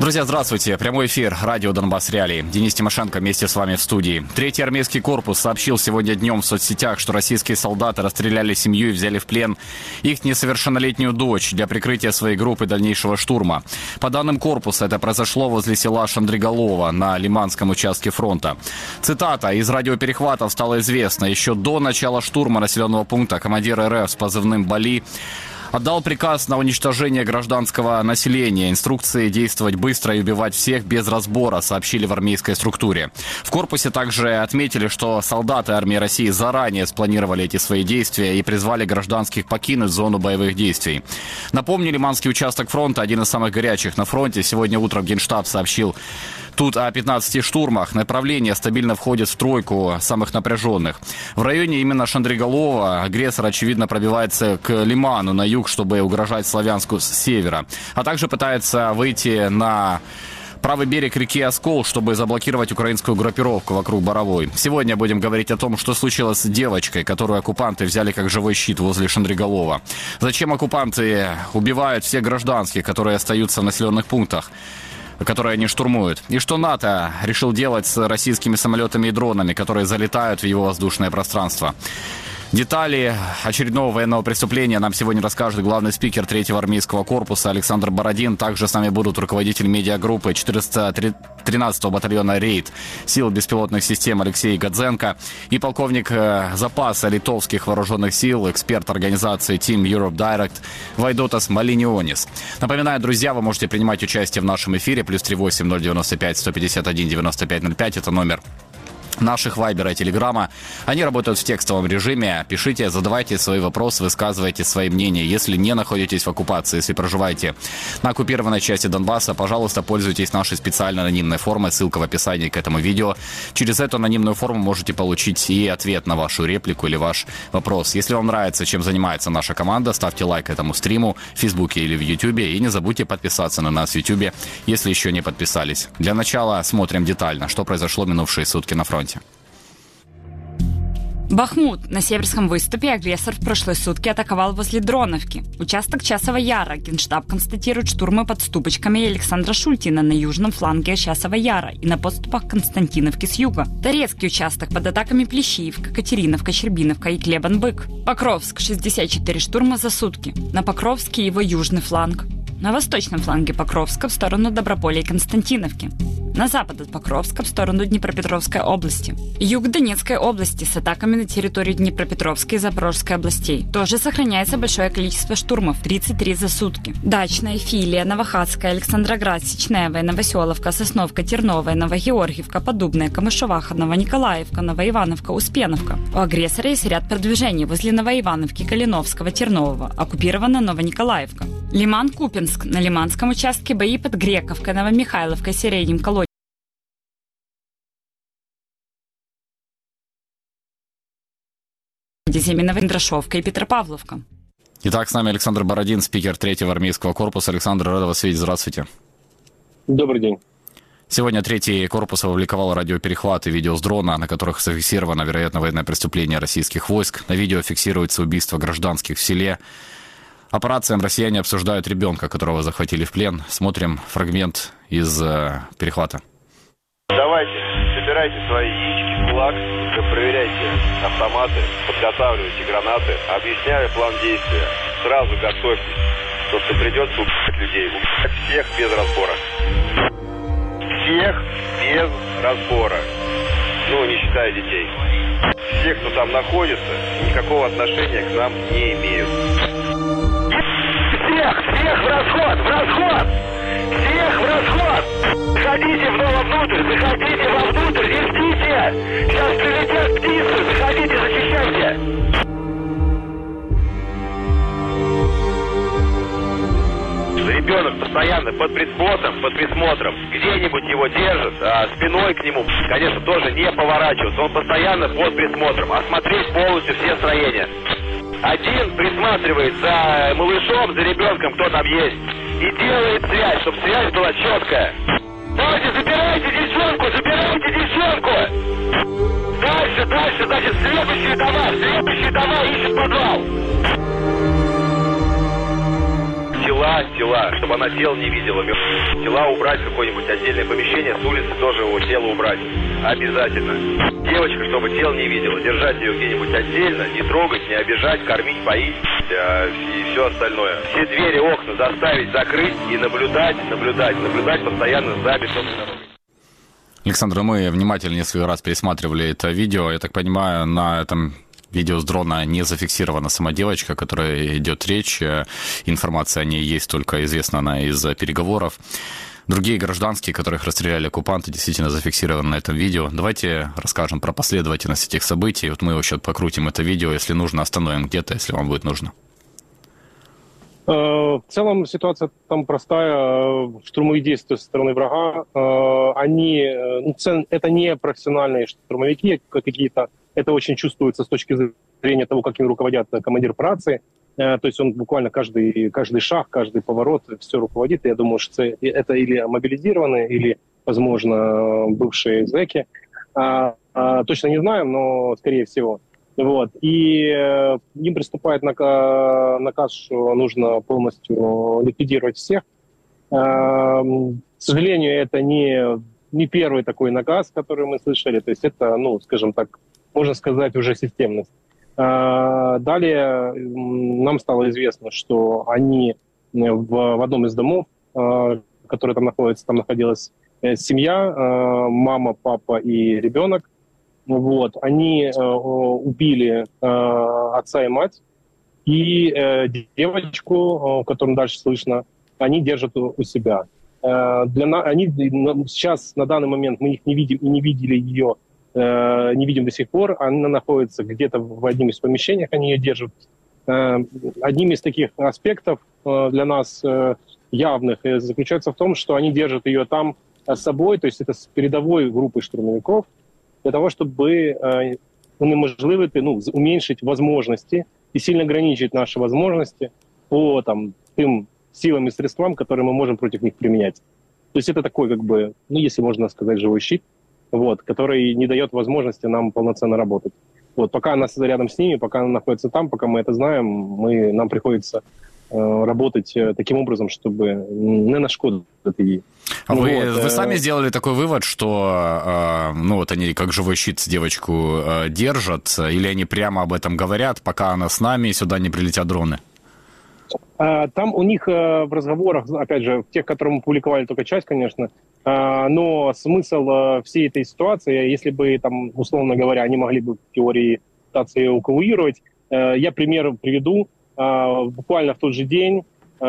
Друзья, здравствуйте. Прямой эфир радио «Донбасс Реалии». Денис Тимошенко вместе с вами в студии. Третий армейский корпус сообщил сегодня днем в соцсетях, что российские солдаты расстреляли семью и взяли в плен их несовершеннолетнюю дочь для прикрытия своей группы дальнейшего штурма. По данным корпуса, это произошло возле села Шандриголово на Лиманском участке фронта. Цитата из радиоперехватов стало известно. Еще до начала штурма населенного пункта командир РФ с позывным «Бали» отдал приказ на уничтожение гражданского населения. Инструкции действовать быстро и убивать всех без разбора, сообщили в армейской структуре. В корпусе также отметили, что солдаты армии России заранее спланировали эти свои действия и призвали гражданских покинуть зону боевых действий. Напомню, Лиманский участок фронта один из самых горячих на фронте. Сегодня утром Генштаб сообщил тут о 15 штурмах. Направление стабильно входит в тройку самых напряженных. В районе именно Шандриголова агрессор, очевидно, пробивается к Лиману на юг, чтобы угрожать Славянску с севера. А также пытается выйти на правый берег реки Оскол, чтобы заблокировать украинскую группировку вокруг Боровой. Сегодня будем говорить о том, что случилось с девочкой, которую оккупанты взяли как живой щит возле Шандриголова. Зачем оккупанты убивают всех гражданских, которые остаются в населенных пунктах, которые они штурмуют. И что НАТО решил делать с российскими самолетами и дронами, которые залетают в его воздушное пространство. Детали очередного военного преступления нам сегодня расскажет главный спикер 3-го армейского корпуса Александр Бородин. Также с нами будут руководитель медиагруппы 413-го батальона «Рейд» сил беспилотных систем Алексей Гадзенко и полковник запаса литовских вооруженных сил, эксперт организации Team Europe Direct Вайдотас Малинионис. Напоминаю, друзья, вы можете принимать участие в нашем эфире. +38 095 151 95 05. Это номер наших Вайбера и Телеграма. Они работают в текстовом режиме. Пишите, задавайте свои вопросы, высказывайте свои мнения. Если не находитесь в оккупации, если проживаете на оккупированной части Донбасса, пожалуйста, пользуйтесь нашей специальной анонимной формой. Ссылка в описании к этому видео. Через эту анонимную форму можете получить и ответ на вашу реплику или ваш вопрос. Если вам нравится, чем занимается наша команда, ставьте лайк этому стриму в Фейсбуке или в Ютубе. И не забудьте подписаться на нас в Ютубе, если еще не подписались. Для начала смотрим детально, что произошло минувшие сутки на фронте. Бахмут. На Северском выступе агрессор в прошлые сутки атаковал возле Дроновки. Участок Часова Яра. Генштаб констатирует штурмы под Ступочками Александра Шультина на южном фланге Часова Яра и на подступах Константиновки с юга. Торецкий участок под атаками Плещеевка, Катериновка, Щербиновка и Клебан-Бык. Покровск. 64 штурма за сутки. На Покровске его южный фланг. На восточном фланге Покровска в сторону Доброполя и Константиновки. На запад от Покровска в сторону Днепропетровской области. Юг Донецкой области с атаками на территорию Днепропетровской и Запорожской областей. Тоже сохраняется большое количество штурмов – 33 за сутки. Дачная, Филия, Новохадская, Александроград, Сечневая, Новоселовка, Сосновка, Терновая, Новогеоргиевка, Подубная, Камышеваха, Новониколаевка, Новоивановка, Успеновка. У агрессора есть ряд продвижений возле Новоивановки, Калиновского, Тернового. Оккупирована Новониколаевка. Лиман-Купинск. На Лиманском участке бои под Грековкой, Новомихайловкой, Сиренем, Колодьем. Зиминовой, Драшовка и Петропавловка. Итак, с нами Александр Бородин, спикер 3-го армейского корпуса. Александр, рад вас видеть. Здравствуйте. Добрый день. Сегодня 3-й корпус опубликовал радиоперехваты видео с дрона, на которых зафиксировано, вероятно, военное преступление российских войск. На видео фиксируется убийство гражданских в селе. Операциям россияне обсуждают ребенка, которого захватили в плен. Смотрим фрагмент из перехвата. Давайте, собирайте свои яички в кулак, проверяйте автоматы, подготавливайте гранаты, объясняю план действия. Сразу готовьтесь, потому что придется убивать людей. Убивать всех без разбора. Всех без разбора. Ну, не считая детей. Все, кто там находится, никакого отношения к нам не имеют. Всех в расход! В расход! Всех в расход! Заходите вовнутрь! Заходите вовнутрь! Не ждите! Сейчас прилетят птицы! Заходите, защищайте! Ребенок постоянно под присмотром. Где-нибудь его держат, а спиной к нему, конечно, тоже не поворачиваться. Он постоянно под присмотром. Осмотреть полностью все строения. Один присматривает за малышом, за ребенком, кто там есть, и делает связь, чтобы связь была четкая. Давайте, забирайте девчонку! Дальше, значит, следующие дома ищут подвал. Села убрать тела, чтобы она тел не видела. Тела убрать в какое-нибудь отдельное помещение, с улицы тоже его тело убрать. Обязательно. Девочка, чтобы тел не видела, держать ее где-нибудь отдельно, не трогать, не обижать, кормить, поить и все остальное. Все двери, окна заставить закрыть и наблюдать постоянно за бетонной дорогой. Александр, мы внимательно несколько раз пересматривали это видео. Я так понимаю, на этом видео с дрона не зафиксирована сама девочка, о которой идет речь. Информация о ней есть, только известна она из переговоров. Другие гражданские, которых расстреляли оккупанты, действительно зафиксированы на этом видео. Давайте расскажем про последовательность этих событий. Вот мы сейчас покрутим это видео, если нужно, остановим где-то, если вам будет нужно. В целом ситуация там простая. Штурмовые действия со стороны врага, это не профессиональные штурмовики какие-то. Это очень чувствуется с точки зрения того, как им руководят командир операции. То есть он буквально каждый шаг, каждый поворот все руководит. Я думаю, что это или мобилизированные, или, возможно, бывшие зэки. Точно не знаем, но скорее всего. Вот. И им приступает наказ, что нужно полностью ликвидировать всех. К сожалению, это не первый такой наказ, который мы слышали. То есть это, скажем так, можно сказать, уже системность. Далее нам стало известно, что они в одном из домов, который там находится, там находилась семья, мама, папа и ребенок. Вот. Они убили отца и мать, и девочку, которую дальше слышно, они держат у себя. Они сейчас, на данный момент, мы их не видим и не видели ее, не видим до сих пор. Она находится где-то в одном из помещений, они ее держат. Одним из таких аспектов для нас явных заключается в том, что они держат ее там с собой, то есть это с передовой группой штурмовиков, для того, чтобы уменьшить возможности и сильно ограничить наши возможности по тем силам и средствам, которые мы можем против них применять. То есть это такой, если можно сказать, живой щит, который не дает возможности нам полноценно работать. Пока она рядом с ними, пока она находится там, пока мы это знаем, нам приходится работать таким образом, чтобы не нашкодить ей. А вы сами сделали такой вывод, что они как живой щит девочку держат, или они прямо об этом говорят, пока она с нами, сюда не прилетят дроны? Там у них в разговорах, опять же, в тех, которые мы публиковали, только часть, конечно, но смысл всей этой ситуации, если бы, условно говоря, они могли бы в теории пытаться ее эвакуировать, я пример приведу. Буквально в тот же день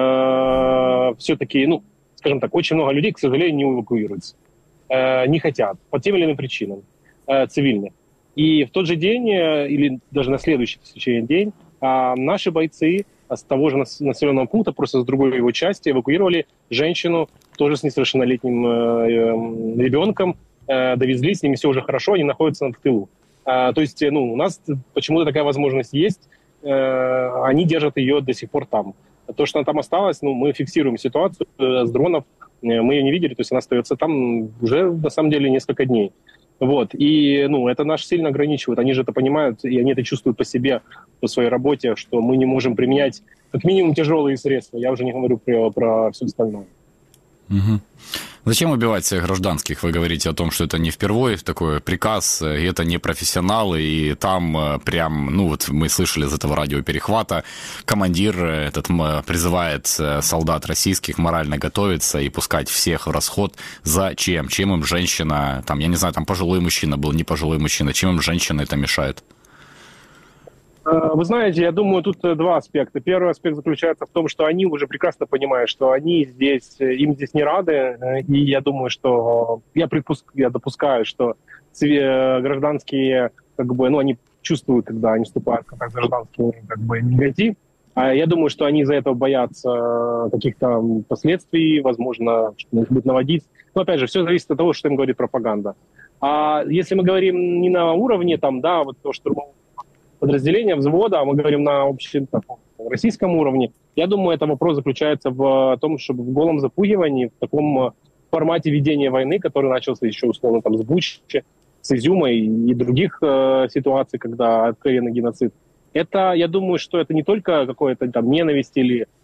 все-таки, скажем так, очень много людей, к сожалению, не эвакуируются, не хотят, по тем или иным причинам, цивильных. И в тот же день, или даже на следующий в течение день, наши бойцы с того же населенного пункта, просто с другой его части, эвакуировали женщину, тоже с несовершеннолетним ребенком, довезли, с ними все уже хорошо, они находятся в тылу. То есть, у нас почему-то такая возможность есть, они держат ее до сих пор там. То, что она там осталась, мы фиксируем ситуацию с дронов, мы ее не видели, то есть она остается там уже, на самом деле, несколько дней. И, это нас сильно ограничивает, они же это понимают, и они это чувствуют по себе, по своей работе, что мы не можем применять как минимум тяжелые средства, я уже не говорю про все остальное. Угу. Зачем убивать всех гражданских? Вы говорите о том, что это не впервые такой приказ, и это не профессионалы, и там мы слышали из этого радиоперехвата, командир призывает солдат российских морально готовиться и пускать всех в расход. Зачем? Чем им женщина, я не знаю, пожилой мужчина был, не пожилой мужчина, чем им женщина это мешает? Вы знаете, я думаю, тут два аспекта. Первый аспект заключается в том, что они уже прекрасно понимают, что им здесь не рады, и я думаю, что я допускаю, что гражданские, они чувствуют, когда они вступают в контакт с гражданским, негатив. А я думаю, что они из-за этого боятся каких-то последствий, возможно, что их будет наводить. Но опять же, все зависит от того, что им говорит пропаганда. А если мы говорим не на уровне то штурмового подразделения, взвода, а мы говорим на общем российском уровне, я думаю, это вопрос заключается в том, чтобы в голом запугивании, в таком формате ведения войны, который начался еще условно с Бучи, с Изюма и других ситуаций, когда откровенный геноцид. Это, я думаю, что это не только какая-то ненависть или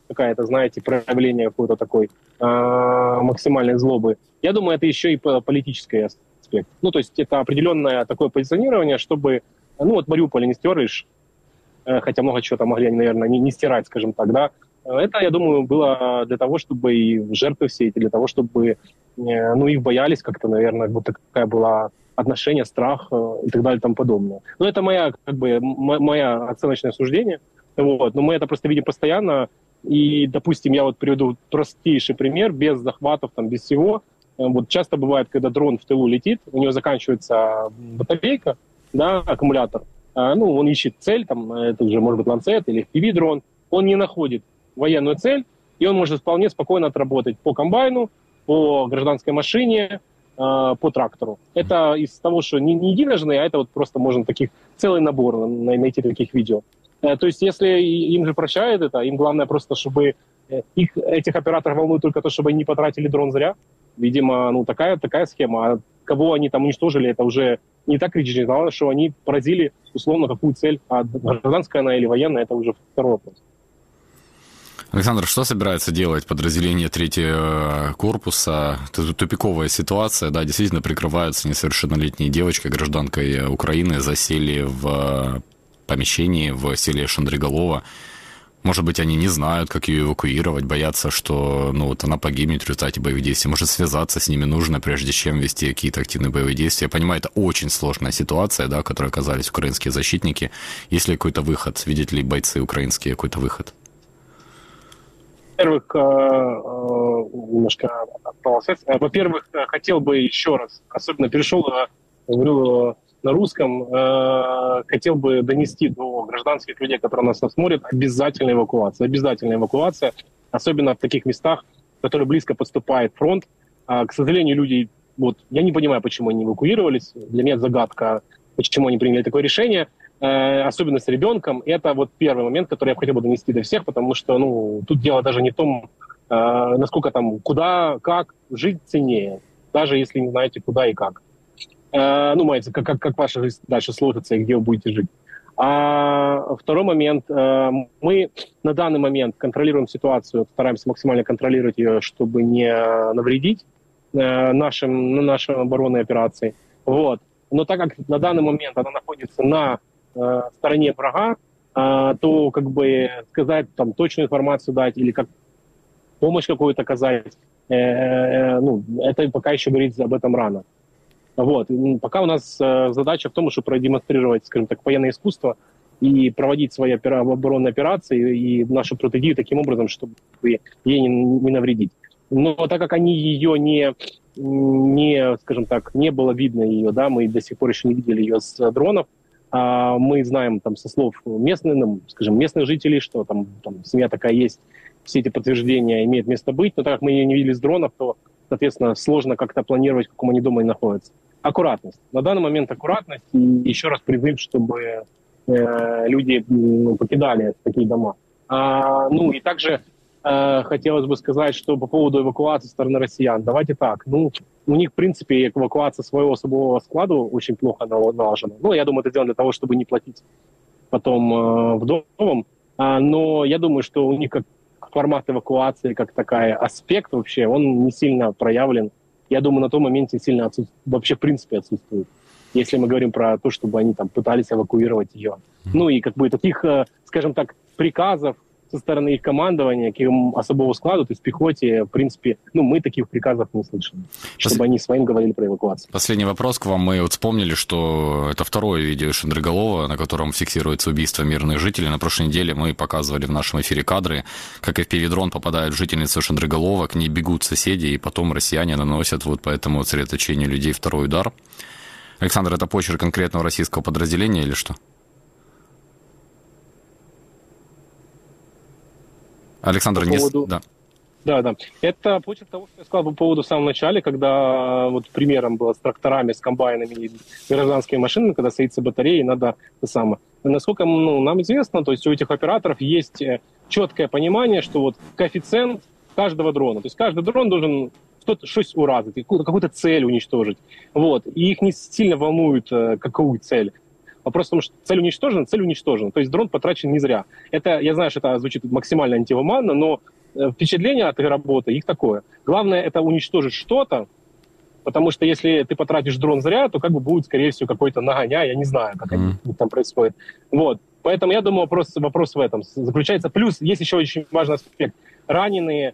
какая-то, знаете, проявление какой-то такой максимальной злобы. Я думаю, это еще и политический аспект. Ну, то есть это определенное такое позиционирование, чтобы, ну, вот Мариуполь не стерли, хотя много чего там могли, наверное, не стирать, скажем так, да. Это, я думаю, было для того, чтобы и жертвы все эти, для того, чтобы, ну, их боялись как-то, наверное, вот такая была отношение, страх и так далее и тому подобное. Но это моя оценочное суждение. Вот. Но мы это просто видим постоянно. И, допустим, я вот приведу простейший пример, без захватов, там, без всего. Вот часто бывает, когда дрон в тылу летит, у него заканчивается батарейка, да, аккумулятор. Ну, он ищет цель, там, это уже может быть ланцет или FPV-дрон. Он не находит военную цель, и он может вполне спокойно отработать по комбайну, по гражданской машине, по трактору. Это из того, что не единожды, а это вот просто можно целый набор найти таких видео. То есть если им же прощают это, им главное просто, чтобы этих операторов волнует только то, чтобы они не потратили дрон зря. Видимо, ну такая схема. А кого они там уничтожили, это уже не так критично. Главное, что они поразили условно какую цель. А гражданская она или военная, это уже второй вопрос. Александр, что собирается делать подразделение 3-го корпуса? Это тупиковая ситуация, да, действительно прикрываются несовершеннолетние девочки, гражданкой Украины, засели в помещении в селе Шандриголово. Может быть, они не знают, как ее эвакуировать, боятся, что она погибнет в результате боевых действий. Может, связаться с ними нужно, прежде чем вести какие-то активные боевые действия. Я понимаю, это очень сложная ситуация, да, в которой оказались украинские защитники. Есть ли какой-то выход? Видят ли бойцы украинские какой-то выход? Во-первых, немножко оторвался. Во-первых, хотел бы еще раз, особенно перешел, говорю на русском, хотел бы донести до гражданских людей, которые нас смотрят, обязательная эвакуация, особенно в таких местах, в которые близко подступает фронт. К сожалению, люди, вот, я не понимаю, почему они эвакуировались, для меня загадка, почему они приняли такое решение, особенно с ребенком. Это вот первый момент, который я хотел бы донести до всех, потому что, тут дело даже не в том, насколько там, куда, как, жить ценнее, даже если не знаете, куда и как. Маете, как ваша жизнь дальше сложится и где вы будете жить. А второй момент. Мы на данный момент контролируем ситуацию, стараемся максимально контролировать ее, чтобы не навредить нашей оборонной операции. Вот. Но так как на данный момент она находится на стороне врага, то сказать, там, точную информацию дать или как помощь какую-то оказать, это пока еще говорить об этом рано. Вот. Пока у нас задача в том, чтобы продемонстрировать, скажем так, военное искусство и проводить свои оборонные операции и нашу стратегию таким образом, чтобы ей не навредить. Но так как они ее не, скажем так, не было видно ее, да, мы до сих пор еще не видели ее с дронов, мы знаем там со слов местных жителей, что там семья такая есть, все эти подтверждения имеют место быть, но так как мы ее не видели с дронов, то, соответственно, сложно как-то планировать, в каком они доме находятся. Аккуратность. На данный момент аккуратность и еще раз призыв, чтобы люди покидали такие дома. И также хотелось бы сказать, что по поводу эвакуации со стороны россиян. Давайте так. У них, в принципе, эвакуация своего особого склада очень плохо налажена. Я думаю, это сделано для того, чтобы не платить потом вдовам. Но я думаю, что у них как формат эвакуации, как такая аспект вообще, он не сильно проявлен. Я думаю, на том моменте сильно вообще в принципе отсутствует. Если мы говорим про то, чтобы они там пытались эвакуировать ее. И таких, скажем так, приказов со стороны их командования, к им особого склада, то есть пехоте, в принципе, мы таких приказов не слышали, чтобы они своим говорили про эвакуацию. Последний вопрос к вам. Мы вот вспомнили, что это второе видео Шандриголова, на котором фиксируется убийство мирных жителей. На прошлой неделе мы показывали в нашем эфире кадры, как FPV-дрон попадает в жительницу Шандриголова, к ней бегут соседи, и потом россияне наносят вот по этому сосредоточению людей второй удар. Александр, это почерк конкретного российского подразделения или что? Александр, Да. Это почерк того, что я сказал по поводу в самом начале, когда вот примером было с тракторами, с комбайнами и гражданскими машинами, когда садится батарея, и надо это самое. Насколько нам известно, то есть у этих операторов есть четкое понимание, что вот коэффициент каждого дрона. То есть каждый дрон должен что-то уразить, какую-то цель уничтожить. Вот. И их не сильно волнует, какую цель. Вопрос в том, что цель уничтожена. То есть дрон потрачен не зря. Это, я знаю, что это звучит максимально антигуманно, но впечатление от этой работы их такое. Главное это уничтожить что-то, потому что если ты потратишь дрон зря, то как бы будет, скорее всего, какой-то нагоняй, я не знаю, как они там происходит. Вот. Поэтому я думаю, вопрос в этом заключается. Плюс есть еще очень важный аспект. Раненые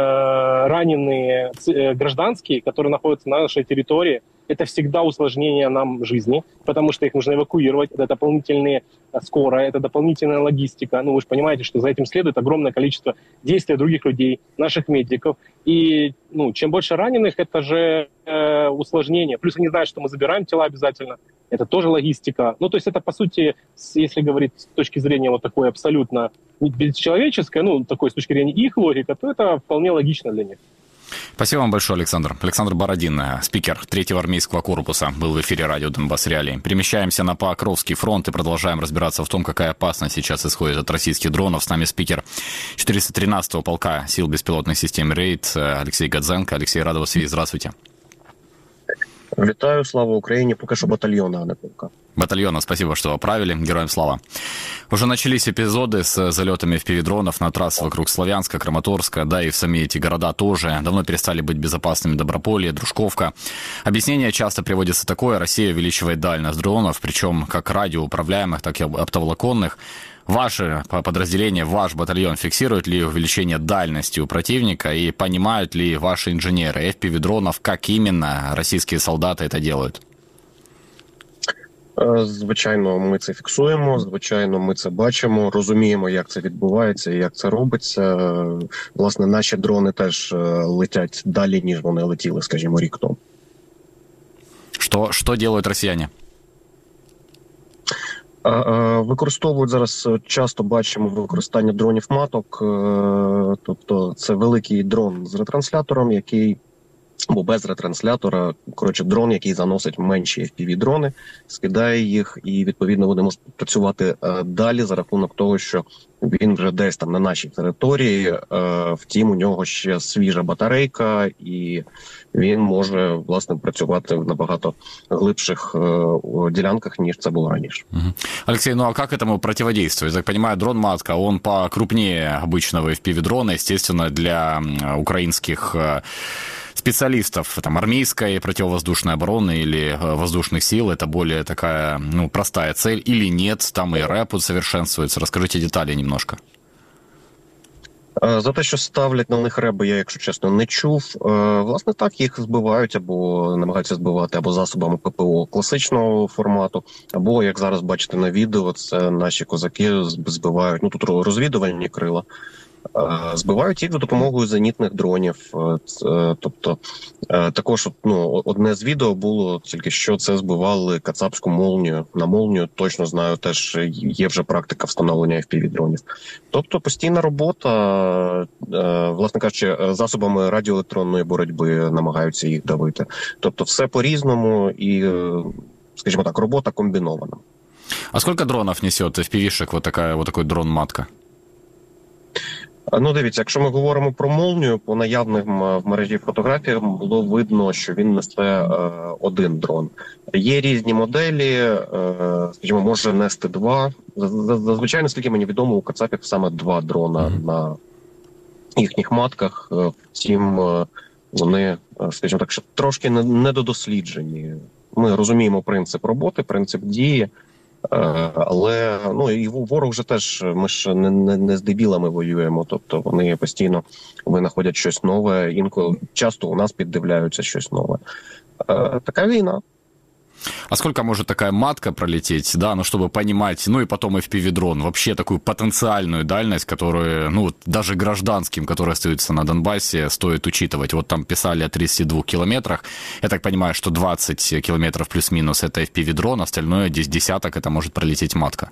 гражданские, которые находятся на нашей территории, это всегда усложнение нам жизни, потому что их нужно эвакуировать, это дополнительные скорая, это дополнительная логистика. Ну, вы же понимаете, что за этим следует огромное количество действий других людей, наших медиков. И чем больше раненых, это же усложнение. Плюс они знают, что мы забираем тела обязательно. Это тоже логистика. Ну, то есть это, по сути, если говорить с точки зрения вот такой абсолютно бесчеловеческой, такой с точки зрения их логики, то это вполне логично для них. Спасибо вам большое, Александр. Александр Бородин, спикер 3-го армейского корпуса, был в эфире радио «Донбасс Реалии». Перемещаемся на Покровский фронт и продолжаем разбираться в том, какая опасность сейчас исходит от российских дронов. С нами спикер 413-го полка сил беспилотных систем «Рейд» Алексей Гадзенко. Алексей, рад вас видеть. Здравствуйте. Вітаю, слава Україні. Поки що батальйона, а не полка. Батальона, спасибо, что оправили. Героям слава. Уже начались эпизоды с залетами FPV-дронов на трассы вокруг Славянска, Краматорска, да и в сами эти города тоже. Давно перестали быть безопасными Доброполье, Дружковка. Объяснение часто приводится такое: Россия увеличивает дальность дронов, причем как радиоуправляемых, так и оптоволоконных. Ваше подразделение, ваш батальон фиксирует ли увеличение дальности у противника и понимают ли ваши инженеры FPV-дронов, как именно российские солдаты это делают? Звичайно, ми це фіксуємо, звичайно, ми це бачимо, розуміємо, як це відбувається і як це робиться. Власне, наші дрони теж летять далі, ніж вони летіли, скажімо, рік тому. Що роблять росіяни? Використовують зараз, часто бачимо використання дронів маток, тобто це великий дрон з ретранслятором, який, або без ретранслятора, дрон, який заносить менші FPV-дрони, скидає їх, і відповідно вони можуть працювати далі за рахунок того, що він вже десь там на нашій території, втім у нього ще свіжа батарейка, і він може, власне, працювати в набагато глибших ділянках, ніж це було раніше. Алексей, а как этому противодействовать? Я так понимаю, дрон-матка, он покрупнее обычного FPV-дрона, естественно, для украинских специалистов там, армейской противовоздушной обороны или воздушных сил. Это более такая, простая цель или нет? Там и рэп усовершенствуется. Расскажите детали немножко. За те, що ставлять на них реби, я, якщо чесно, не чув. Власне, так, їх збивають або намагаються збивати або засобами ППО класичного формату, або, як зараз бачите на відео, це наші козаки збивають, тут розвідувальні крила, збивають їх за допомогою зенітних дронів. Тобто, також одне з відео було тільки що, це збивали кацапську молнію. На молнію, точно знаю, теж є вже практика встановлення FPV-дронів. Тобто постійна робота, власне кажучи, засобами радіоелектронної боротьби намагаються їх давити. Тобто все по-різному і, скажімо так, робота комбінована. А сколько дронов несет FPV-шек вот такой дрон-матка? Дивіться, якщо ми говоримо про молнію, по наявним в мережі фотографіях було видно, що він несе один дрон. Є різні моделі, скажімо, може нести два. Зазвичай, наскільки мені відомо, у кацапів саме два дрона на їхніх матках. Втім, вони, скажімо так, трошки недодосліджені. Ми розуміємо принцип роботи, принцип дії. Але і ворог вже теж, ми ж не з дебілами воюємо, тобто вони постійно винаходять щось нове, інколи часто у нас піддивляються щось нове. Така війна. А сколько может такая матка пролететь, да, чтобы понимать, и потом FPV-дрон, вообще такую потенциальную дальность, которую, даже гражданским, которые остаются на Донбассе, стоит учитывать. Вот там писали о 32 километрах, я так понимаю, что 20 километров плюс-минус это FPV-дрон, остальное десяток это может пролететь матка.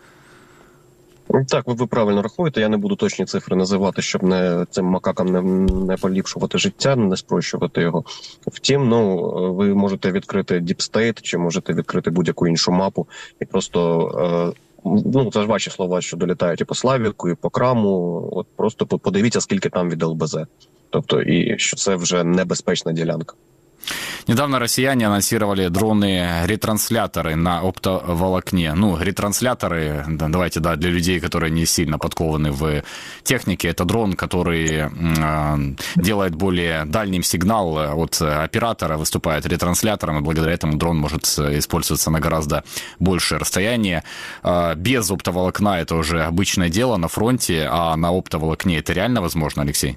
Так, ви правильно рахуєте, я не буду точні цифри називати, щоб цим макакам не поліпшувати життя, не спрощувати його. Втім, ви можете відкрити Deep State, чи можете відкрити будь-яку іншу мапу, і просто, це ж ваші слова, що долітають і по Славівку, і по Краму, просто подивіться, скільки там від ЛБЗ. Тобто, і що це вже небезпечна ділянка. Недавно россияне анонсировали дроны-ретрансляторы на оптоволокне. Ну, ретрансляторы, давайте, да, для людей, которые не сильно подкованы в технике, это дрон, который делает более дальним сигнал от оператора, выступает ретранслятором, и благодаря этому дрон может использоваться на гораздо большее расстояние. Без оптоволокна это уже обычное дело на фронте, а на оптоволокне это реально возможно, Алексей?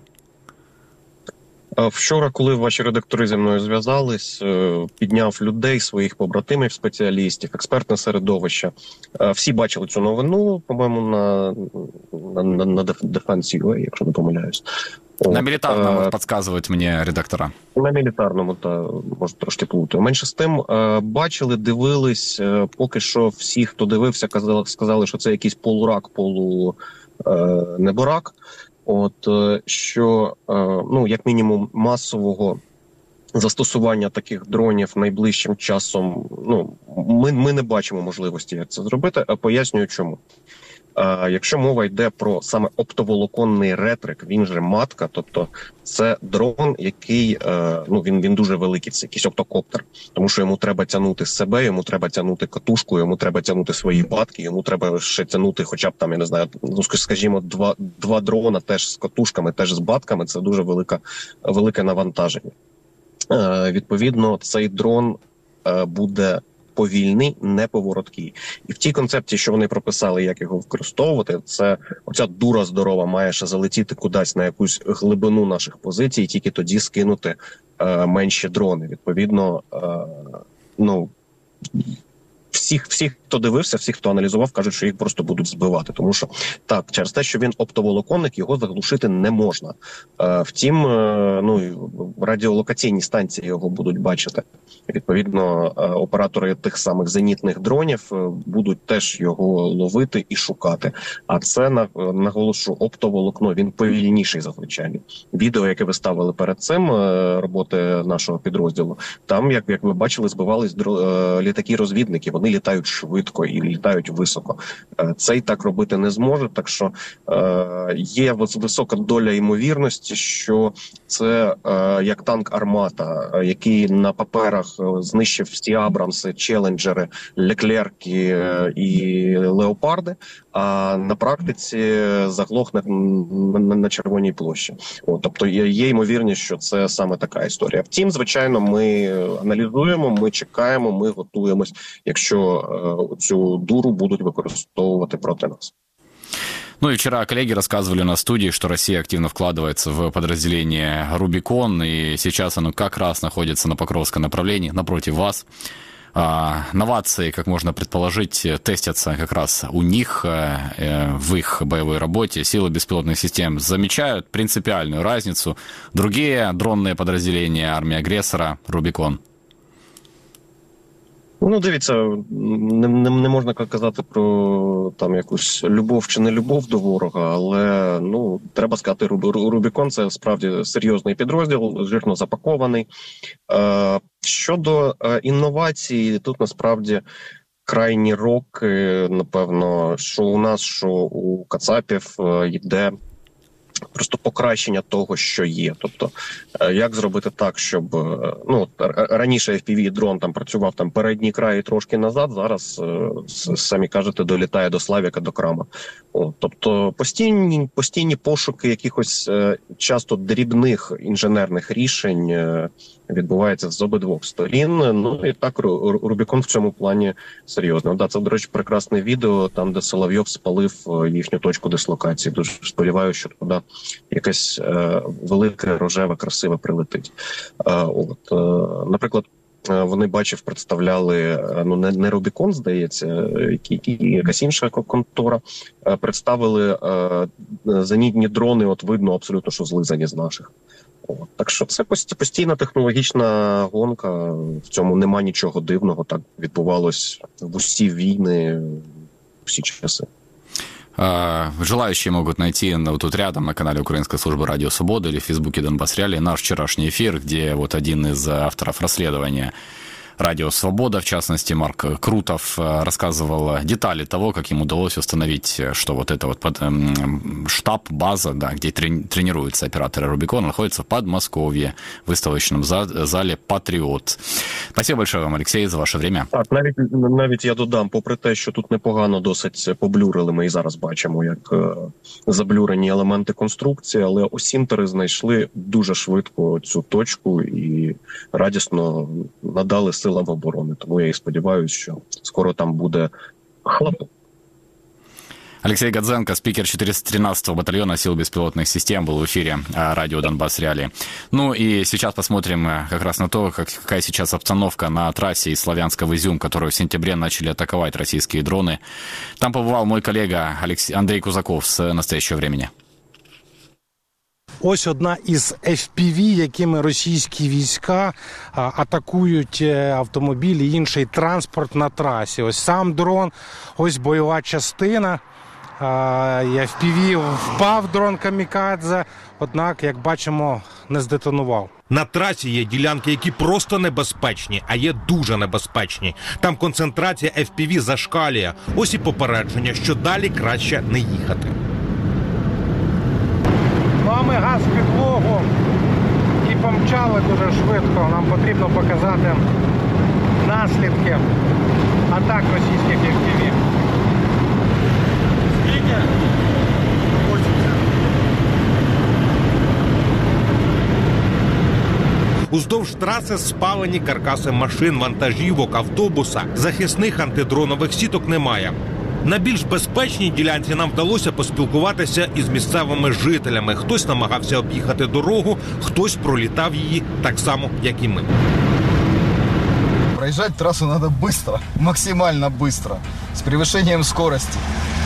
Вчора, коли ваші редактори зі мною зв'язались, підняв людей, своїх побратимів, спеціалістів, експертне середовище. Всі бачили цю новину, по-моєму, на Defense.ua, якщо не помиляюсь. На мілітарному підказують мені редактора. На мілітарному, та може трошки плутаю. Менше з тим, бачили, дивились, поки що всі, хто дивився, сказали, що це якийсь полурак, полунеборак. Що, ну, як мінімум, масового застосування таких дронів найближчим часом, ну, ми не бачимо можливості, як це зробити, а пояснюю чому. Якщо мова йде про саме оптоволоконний ретрик, він же матка, тобто це дрон, який, ну, він дуже великий, це якийсь оптокоптер, тому що йому треба тягнути себе, йому треба тягнути катушку, йому треба тягнути свої батки, йому треба ще тягнути хоча б там, я не знаю, ну, скажімо, два дрона теж з катушками, теж з батками, це дуже велике навантаження. Відповідно, цей дрон буде повільний, неповороткий. І в тій концепції, що вони прописали, як його використовувати, це оця дура здорова має ще залетіти кудись на якусь глибину наших позицій, і тільки тоді скинути менші дрони. Відповідно, ну, всіх, хто дивився, всіх, хто аналізував, кажуть, що їх просто будуть збивати. Тому що, так, через те, що він оптоволоконник, його заглушити не можна. Втім, ну, радіолокаційні станції його будуть бачити. Відповідно, оператори тих самих зенітних дронів будуть теж його ловити і шукати. А це, наголошу, оптоволокно, він повільніший за звичайно. Відео, яке ви ставили перед цим, роботи нашого підрозділу, там, як ви бачили, збивались літаки-розвідники. Вони літають швидко і літають високо. Цей так робити не зможе, так що є висока доля ймовірності, що це як танк «Армата», який на паперах знищив всі Абрамси, Челенджери, Леклерки і Леопарди, а на практиці заглохне на Червоній площі. Тобто є ймовірність, що це саме така історія. Втім, звичайно, ми аналізуємо, ми чекаємо, ми готуємось, якщо цю дуру будуть використовувати проти нас. Ну и вчера коллеги рассказывали на студии, что Россия активно вкладывается в подразделение «Рубикон», и сейчас оно как раз находится на Покровском направлении, напротив вас. Новации, как можно предположить, тестятся как раз у них в их боевой работе. Силы беспилотных систем замечают принципиальную разницу. Другие дронные подразделения армии агрессора «Рубикон». Ну, дивіться, не можна казати про там якусь любов чи не любов до ворога, але, ну, треба сказати, Рубікон – це справді серйозний підрозділ, жирно запакований. Щодо інновацій, тут насправді крайні роки, напевно, що у нас, що у кацапів йде просто покращення того, що є. Тобто, як зробити так, щоб, ну, раніше FPV-дрон там працював там передній край і трошки назад, зараз, самі кажете, долітає до Славіка, до Крама. Тобто, постійні пошуки якихось часто дрібних інженерних рішень відбувається з обидвох сторін. Ну, і так, Рубікон в цьому плані серйозно. Да, це, до речі, прекрасне відео, там, де Соловйов спалив їхню точку дислокації. Дуже сподіваюся, що туди якесь велике, рожеве, красиве прилетить. Наприклад, вони, представляли, ну, не Рубікон, здається, якась інша контора, представили зенітні дрони, от видно абсолютно, що злизані з наших. Так що це постійна технологічна гонка, в цьому нема нічого дивного, так відбувалось в усі війни, всі часи. Желающие могут найти тут рядом на канале Украинской службы Радио Свобода или в Фейсбуке Донбасс Реалии наш вчерашний эфир, где вот один из авторов расследования радио «Свобода», в частности, Марк Крутов рассказывал детали того, как им удалось установить, что вот это вот штаб, база, да, где тренируются операторы «Рубикона», находится в Подмосковье, в выставочном зале «Патріот». Спасибо большое вам, Алексей, за ваше время. Так, навіть я додам, попри те, що тут непогано досить поблюрили, ми і зараз бачимо, як заблюрені елементи конструкції, але осінтери знайшли дуже швидко цю точку і радісно надали силам оборони. Тому я і сподіваюся, що скоро там буде хлопок. Алексей Гадзенко, спикер 413-го батальона сил беспилотных систем, был в эфире радио «Донбасс Реалии». Ну и сейчас посмотрим как раз на то, какая сейчас обстановка на трассе из Славянска в Изюм, которую в сентябре начали атаковать российские дроны. Там побывал мой коллега Андрей Кузаков с настоящего времени. Ось одна із FPV, якими російські війська атакують автомобілі, інший транспорт на трасі. Ось сам дрон, ось бойова частина. FPV впав дрон камікадзе, однак, як бачимо, не здетонував. На трасі є ділянки, які просто небезпечні, а є дуже небезпечні. Там концентрація FPV зашкалює. Ось і попередження, що далі краще не їхати. Ну а ми газ в підлогу і помчали дуже швидко. Нам потрібно показати наслідки атак російських FPV. Скільки? 80. Уздовж траси спалені каркаси машин, вантажівок, автобуса. Захисних антидронових сіток немає. На більш безпечній ділянці нам вдалося поспілкуватися із місцевими жителями. Хтось намагався об'їхати дорогу, хтось пролітав її так само, як і ми. Проезжать трассу надо быстро, максимально быстро, с превышением скорости.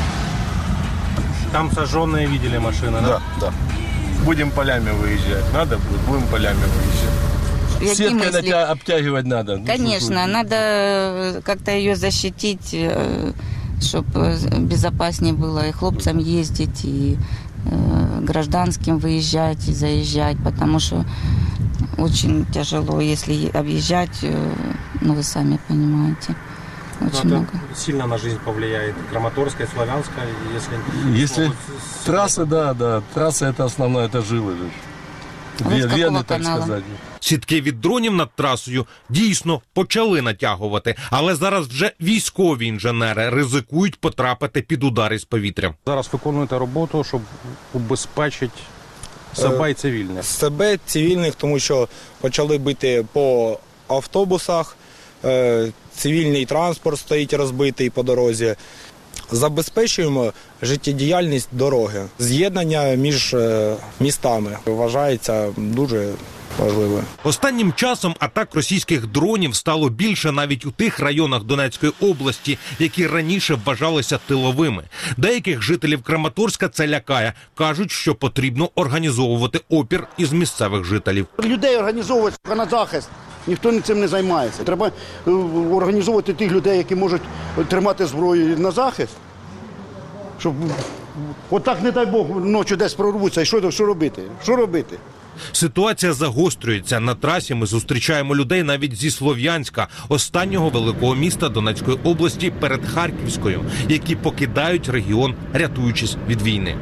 Там сожженные видели машины, да? Да. Будем полями выезжать. Надо будет, будем полями выезжать. Сеткой на тебя обтягивать надо. Конечно, надо как-то ее защитить, чтобы безопаснее было и хлопцам ездить, и гражданским выезжать, и заезжать, потому что очень тяжело, если объезжать, ну вы сами понимаете. Очень много. Сильно на жизнь повлияет. Краматорская, Славянская, Если трасса, да. Трасса это основное, это жилы. Вены, так сказать. Сітки від дронів над трасою дійсно почали натягувати, але зараз вже військові інженери ризикують потрапити під удари з повітря. Зараз виконуєте роботу, щоб убезпечити себе і цивільних. Себе, цивільних, тому що почали бити по автобусах, цивільний транспорт стоїть розбитий по дорозі. Забезпечуємо життєдіяльність дороги. З'єднання між містами вважається дуже важливою. Останнім часом атак російських дронів стало більше навіть у тих районах Донецької області, які раніше вважалися тиловими. Деяких жителів Краматорська це лякає. Кажуть, що потрібно організовувати опір із місцевих жителів. Людей організовувати на захист. Ніхто цим не займається. Треба організовувати тих людей, які можуть тримати зброю на захист. Щоб отак, не дай Бог, ночі десь прорвуться. І що робити? Що робити? Ситуація загострюється. На трасі ми зустрічаємо людей навіть зі Слов'янська, останнього великого міста Донецької області перед Харківською, які покидають регіон, рятуючись від війни.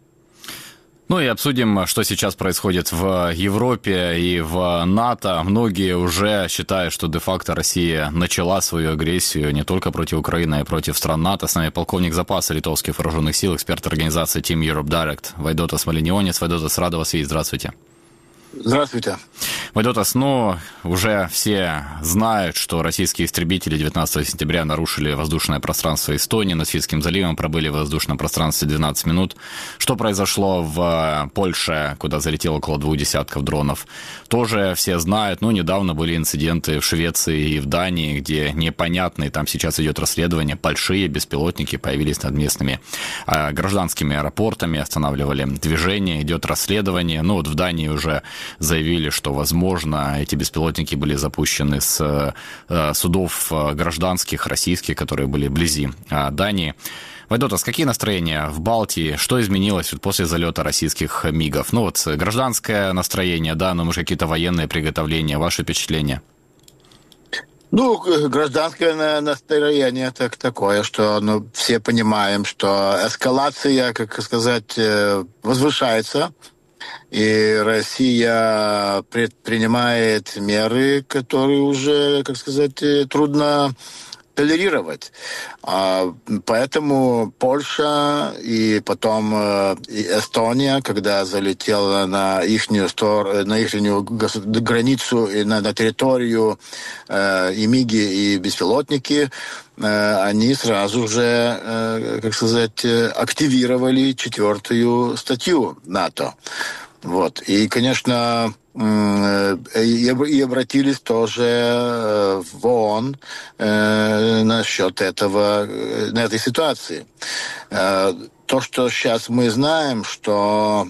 Ну и обсудим, что сейчас происходит в Европе и в НАТО. Многие уже считают, что де-факто Россия начала свою агрессию не только против Украины, а и против стран НАТО. С нами полковник запаса литовских вооруженных сил, эксперт организации Team Europe Direct Вайдотас Малинионис. Вайдотас, рада вас видеть. Здравствуйте. Здравствуйте. Вайдотас, уже все знают, что российские истребители 19 сентября нарушили воздушное пространство Эстонии, над Финским заливом пробыли в воздушном пространстве 12 минут. Что произошло в Польше, куда залетело около 2 десятков дронов, тоже все знают. Недавно были инциденты в Швеции и в Дании, где непонятные, там сейчас идет расследование, большие беспилотники появились над местными гражданскими аэропортами, останавливали движение, идет расследование. В Дании уже заявили, что, возможно, эти беспилотники были запущены с судов гражданских, российских, которые были вблизи Дании. Вайдотас, какие настроения в Балтии? Что изменилось после залета российских МиГов? Гражданское настроение, да, но может какие-то военные приготовления. Ваши впечатления? Ну, гражданское настроение такое, что все понимаем, что эскалация, как сказать, возвышается, и Россия предпринимает меры, которые уже, как сказать, трудно толерировать. Поэтому Польша и потом и Эстония, когда залетела на ихнюю границу и на территорию и МиГи, и беспилотники, они сразу же, как сказать, активировали 4-ю статью НАТО. Вот. И, конечно, и обратились тоже в ООН насчет этой ситуации. То, что сейчас мы знаем, что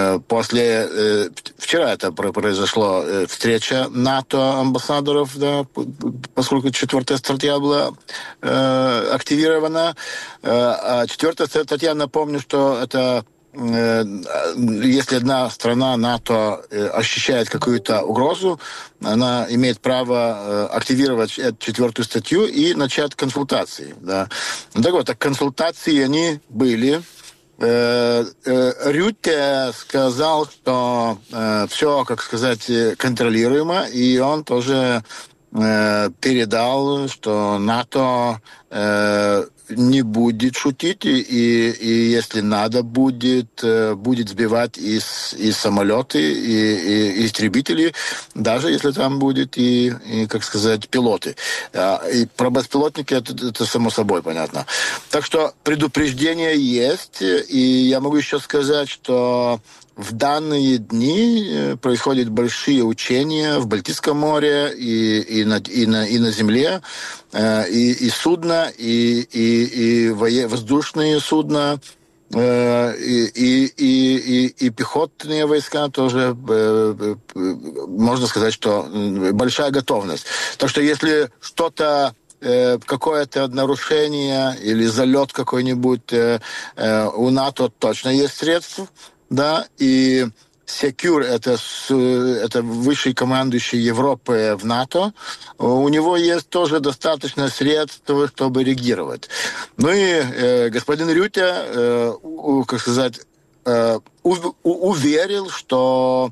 вчера это произошло встреча НАТО амбассадоров, да, поскольку 4-я статья была активирована. А 4-я статья, напомню, что это если одна страна НАТО ощущает какую-то угрозу, она имеет право активировать эту 4-ю статью и начать консультации. Да. Так вот, консультации они были. Рютте сказал, что все, как сказать, контролируемо, и он тоже передал, что НАТО не будет шутить, и если надо будет сбивать и самолеты, и истребители, даже если там будет и как сказать, пилоты. И про беспилотники это само собой понятно. Так что предупреждение есть, и я могу еще сказать, что в данные дни происходят большие учения в Балтийском море и на земле, и судна, и воздушные судна, и пехотные войска тоже, можно сказать, что большая готовность. Так что если что-то, какое-то нарушение или залет какой-нибудь у НАТО, точно есть средства. Да, и Secure, это высший командующий Европы в НАТО, у него есть тоже достаточно средств, чтобы реагировать. Ну и господин Рютте, как сказать, уверил, что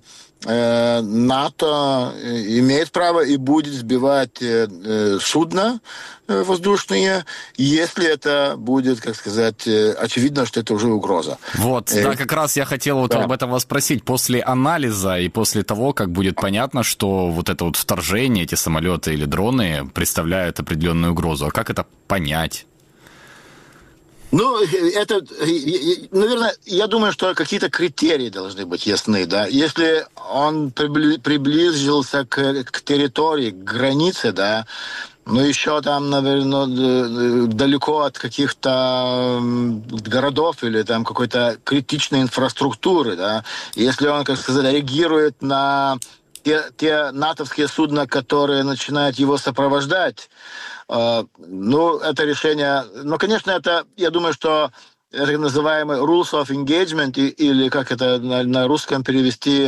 НАТО имеет право и будет сбивать судна воздушные, если это будет, как сказать, очевидно, что это уже угроза. Вот, да, как раз я хотел об этом вас спросить. После анализа и после того, как будет понятно, что вот это вот вторжение, эти самолеты или дроны представляют определенную угрозу, а как это понять? Ну, это, наверное, я думаю, что какие-то критерии должны быть ясны, да. Если он приблизился к территории, к границе, да, но еще там, наверное, далеко от каких-то городов или там какой-то критичной инфраструктуры, да. Если он, как сказать, реагирует на те натовские судна, которые начинают его сопровождать, ну, это решение... Ну, конечно, это, я думаю, что это называемый rules of engagement, или как это на русском перевести,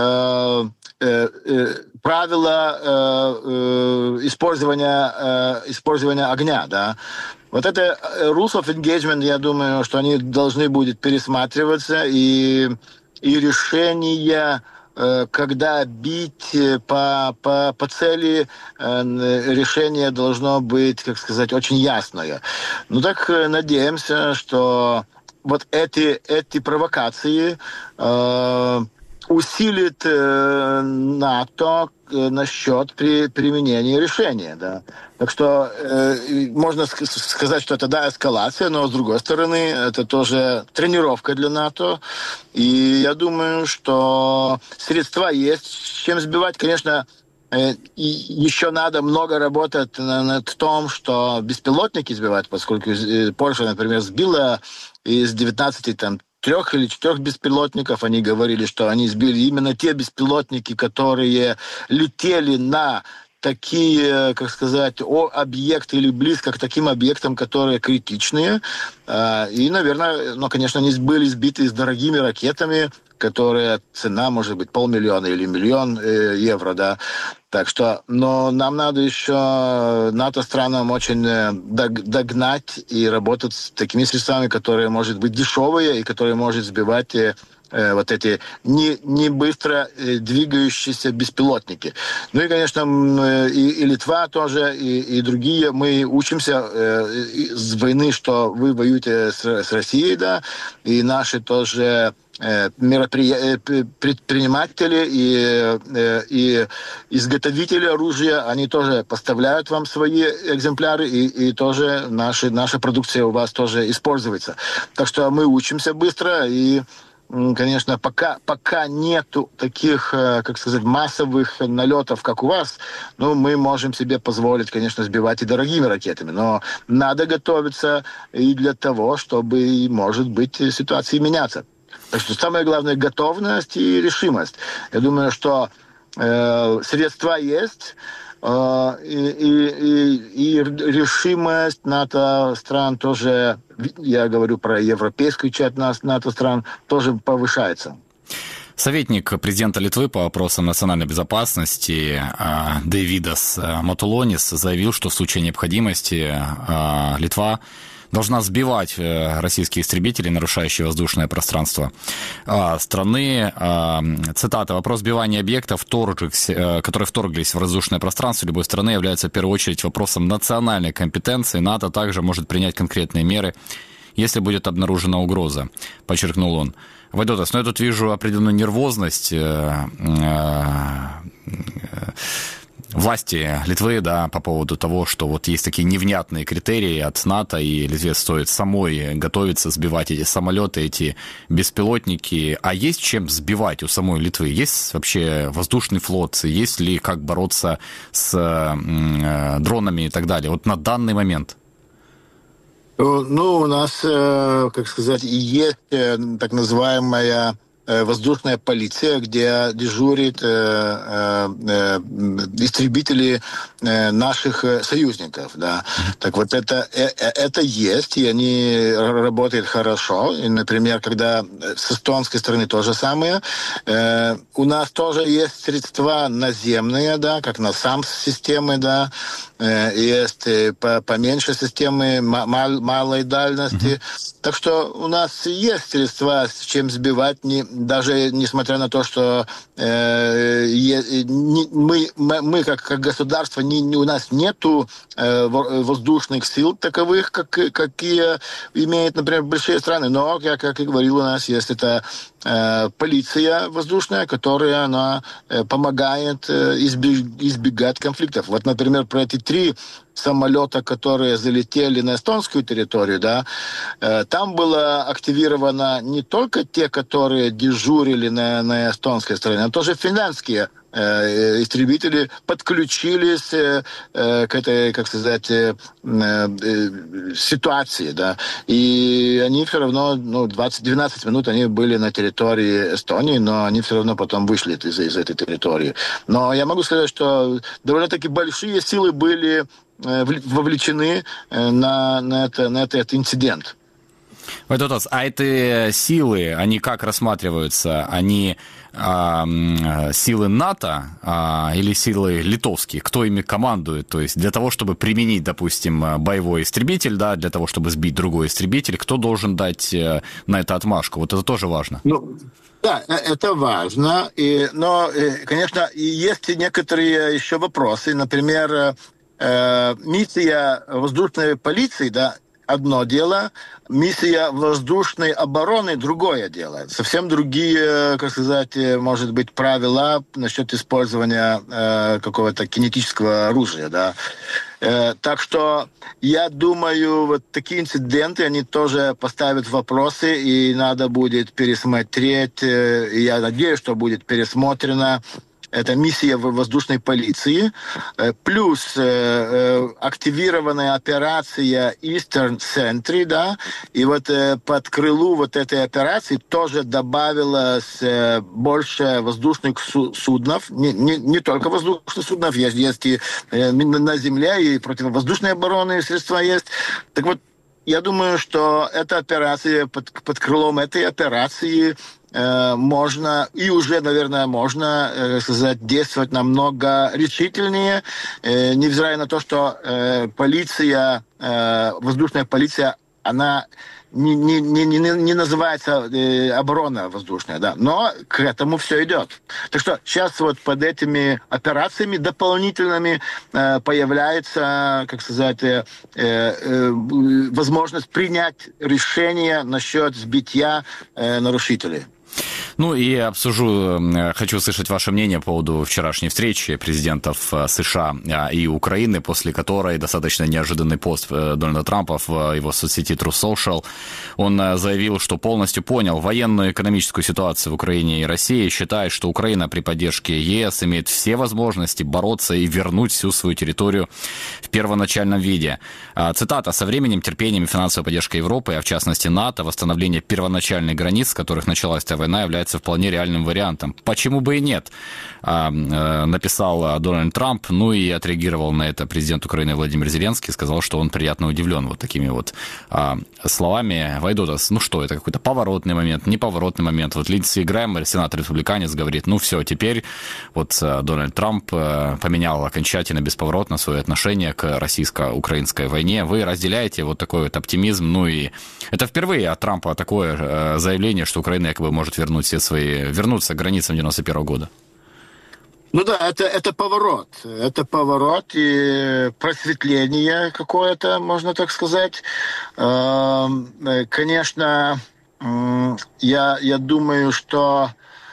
правила использования огня, да. Вот это rules of engagement, я думаю, что они должны будут пересматриваться, и решения, когда бить по цели, решение должно быть, как сказать, очень ясное. Ну так надеемся, что вот эти провокации усилит НАТО насчет применения решения, да. Так что можно сказать, что это, да, эскалация, но, с другой стороны, это тоже тренировка для НАТО. И я думаю, что средства есть, с чем сбивать. Конечно, еще надо много работать над том, что беспилотники сбивать, поскольку Польша, например, сбила из 19 там 3 или 4 беспилотников. Они говорили, что они сбили именно те беспилотники, которые летели на такие, как сказать, объекты или близко к таким объектам, которые критичные. И, наверное, конечно, они были сбиты с дорогими ракетами, которые цена может быть 500 000 или 1 000 000 евро, да. Так что, но нам надо еще НАТО-странам очень догнать и работать с такими средствами, которые, может быть, дешевые и которые может сбивать вот эти не быстро двигающиеся беспилотники. Ну и, конечно, и Литва тоже, и другие. Мы учимся с войны, что вы воюете с Россией, да, и наши тоже предприниматели и изготовители оружия, они тоже поставляют вам свои экземпляры, и тоже наша продукция у вас тоже используется. Так что мы учимся быстро, и, конечно, пока нету таких, как сказать, массовых налетов, как у вас, ну, мы можем себе позволить, конечно, сбивать и дорогими ракетами, но надо готовиться и для того, чтобы, может быть, ситуации меняться. Так что самое главное — готовность и решимость. Я думаю, что средства есть, и решимость НАТО-стран тоже, я говорю про европейскую часть НАТО-стран, тоже повышается. Советник президента Литвы по вопросам национальной безопасности Дейвидас Матулонис заявил, что в случае необходимости Литва должна сбивать российские истребители, нарушающие воздушное пространство страны. Цитата: «Вопрос сбивания объектов, которые вторглись в воздушное пространство любой страны, является в первую очередь вопросом национальной компетенции. НАТО также может принять конкретные меры, если будет обнаружена угроза», подчеркнул он. Вайдотас, но я тут вижу определенную нервозность власти Литвы, да, по поводу того, что вот есть такие невнятные критерии от НАТО, и Литве стоит самой готовиться сбивать эти самолеты, эти беспилотники. А есть чем сбивать у самой Литвы? Есть вообще воздушный флот? Есть ли как бороться с дронами и так далее? Вот на данный момент. Ну, у нас, как сказать, есть так называемая воздушная полиция, где дежурят истребители наших союзников, да. Так вот, это есть, и они работают хорошо. И, например, когда с эстонской стороны то же самое, у нас тоже есть средства наземные, да, как на САМС-системы, да, есть поменьше системы малой дальности. Так что у нас есть средства, с чем сбивать, даже несмотря на то, что мы как государство, у нас нету воздушных сил таковых, какие имеют, например, большие страны. Но, как и говорил, у нас есть эта полиция воздушная, которая она помогает избегать конфликтов. Вот, например, про эти 3 самолета, которые залетели на эстонскую территорию, да, там было активировано не только те, которые дежурили на эстонской стороне, но тоже финляндские истребители подключились к этой, как сказать, ситуации, да, и они все равно, 12 минут они были на территории Эстонии, но они все равно потом вышли из этой территории. Но я могу сказать, что довольно-таки большие силы были вовлечены на этот инцидент. Вайдотас, а эти силы, они как рассматриваются? Они силы НАТО или силы литовские? Кто ими командует? То есть для того, чтобы применить, допустим, боевой истребитель, да, для того, чтобы сбить другой истребитель, кто должен дать на это отмашку? Вот это тоже важно. Да, это важно. Но, конечно, есть некоторые еще вопросы. Например, миссия воздушной полиции, да, одно дело, миссия воздушной обороны другое дело. Совсем другие, как сказать, может быть, правила насчет использования какого-то кинетического оружия, да. Так что я думаю, вот такие инциденты, они тоже поставят вопросы, и надо будет пересмотреть, и я надеюсь, что будет пересмотрено это миссия воздушной полиции, плюс активированная операция Eastern Sentry, да, и вот под крылу вот этой операции тоже добавилось больше воздушных судов, не только воздушных судов, есть и на земле, и противовоздушные оборонные средства есть. Так вот, я думаю, что эта операция, под крылом этой операции можно, и уже, наверное, можно сказать, действовать намного решительнее, невзирая на то, что полиция, воздушная полиция, она не называется оборона воздушная, да, но к этому все идет. Так что сейчас вот под этими операциями дополнительными появляется, как сказать, возможность принять решение насчет сбития нарушителей. Ну и хочу услышать ваше мнение по поводу вчерашней встречи президентов США и Украины, после которой достаточно неожиданный пост Дональда Трампа в его соцсети Truth Social. Он заявил, что полностью понял военную и экономическую ситуацию в Украине и России, считает, что Украина при поддержке ЕС имеет все возможности бороться и вернуть всю свою территорию в первоначальном виде. Цитата: «Со временем, терпением и финансовой поддержкой Европы, а в частности НАТО, восстановление первоначальных границ, с которых началась эта война, является вполне реальным вариантом. Почему бы и нет?» Написал Дональд Трамп, ну и отреагировал на это президент Украины Владимир Зеленский, сказал, что он приятно удивлен вот такими вот словами. Вайдотас, ну что, это какой-то поворотный момент, неповоротный момент. Вот Линдси Грэм, сенатор-республиканец, говорит, ну все, теперь вот Дональд Трамп поменял окончательно, бесповоротно свое отношение к российско-украинской войне. Вы разделяете вот такой вот оптимизм, ну и это впервые от Трампа такое заявление, что Украина якобы может вернуться к границам 91 года. Ну да, это поворот. Это поворот и просветление какое-то, можно так сказать. Конечно, я думаю, что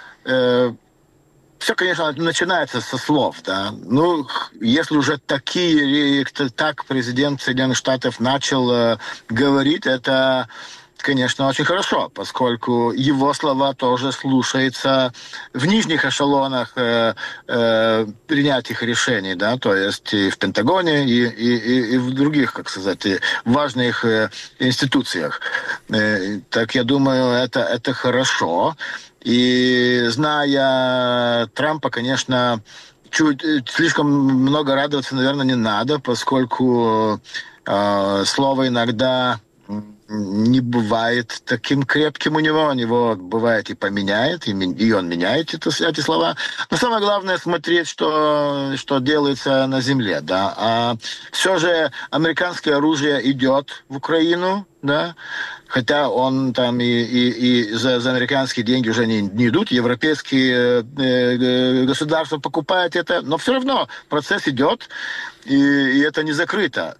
все, конечно, начинается со слов, да. Ну, если уже так президент Соединенных Штатов начал говорить, это, конечно, очень хорошо, поскольку его слова тоже слушаются в нижних эшелонах принятых решений, да, то есть и в Пентагоне, и в других, как сказать, важных институциях. Так я думаю, это хорошо. И зная Трампа, конечно, слишком много радоваться, наверное, не надо, поскольку слово иногда не бывает таким крепким у него бывает и поменяет, и он меняет эти слова. Но самое главное смотреть, что делается на земле, да. А все же американское оружие идет в Украину, да, хотя он там и за американские деньги уже не идут, европейские государства покупают это, но все равно процесс идет, и это не закрыто.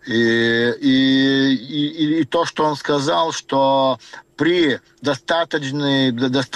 И то, что он сказал, что при достаточной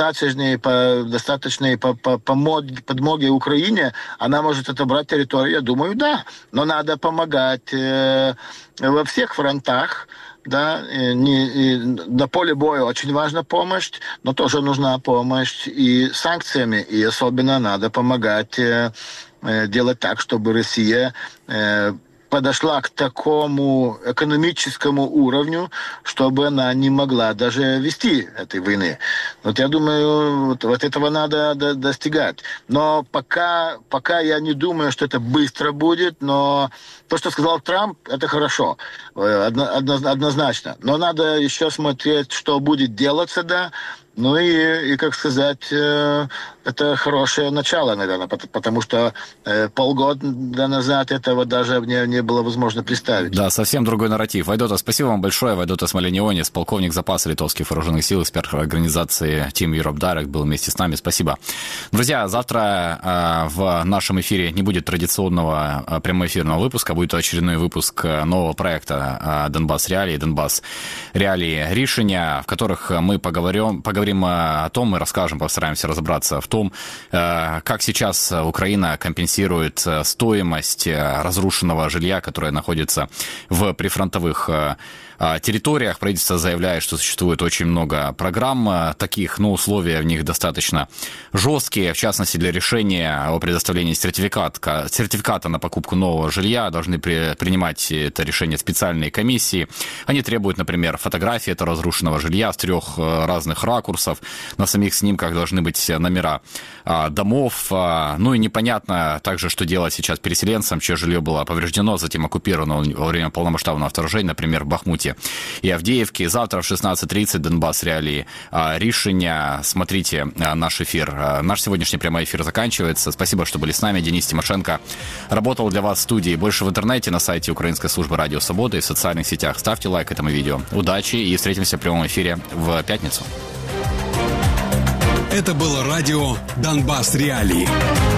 подмоге Украине она может отобрать территорию, я думаю, да. Но надо помогать во всех фронтах. Да, на поле боя очень важна помощь, но тоже нужна помощь и санкциями. И особенно надо помогать делать так, чтобы Россия подошла к такому экономическому уровню, чтобы она не могла даже вести этой войны. Вот я думаю, вот этого надо достигать. Но пока я не думаю, что это быстро будет, но то, что сказал Трамп, это хорошо, однозначно. Но надо еще смотреть, что будет делаться, да. Ну и, как сказать, это хорошее начало, наверное, потому что полгода назад этого даже не было возможно представить. Да, совсем другой нарратив. Вайдотас, спасибо вам большое. Вайдотас Малинионис, полковник запаса литовских вооруженных сил, эксперт организации Team Europe Direct, был вместе с нами. Спасибо. Друзья, завтра в нашем эфире не будет традиционного прямоэфирного выпуска, будет очередной выпуск нового проекта «Донбасс Реалии», «Донбасс Реалии Решения», в которых мы поговорим о том и расскажем, постараемся разобраться в том, как сейчас Украина компенсирует стоимость разрушенного жилья, которое находится в прифронтовых территориях. Правительство заявляет, что существует очень много программ таких, но условия в них достаточно жесткие. В частности, для решения о предоставлении сертификата на покупку нового жилья должны принимать это решение специальные комиссии. Они требуют, например, фотографии этого разрушенного жилья с 3 разных ракурсов. На самих снимках должны быть номера домов. Ну и непонятно также, что делать сейчас переселенцам, чье жилье было повреждено, затем оккупировано во время полномасштабного вторжения, например, в Бахмуте и Авдеевке. Завтра в 16:30 Донбасс Реалии. Решение. Смотрите наш эфир. Наш сегодняшний прямой эфир заканчивается. Спасибо, что были с нами. Денис Тимошенко работал для вас в студии. Больше в интернете, на сайте Украинской службы Радио Свобода и в социальных сетях. Ставьте лайк этому видео. Удачи и встретимся в прямом эфире в пятницу. Это было радио «Донбасс Реалии».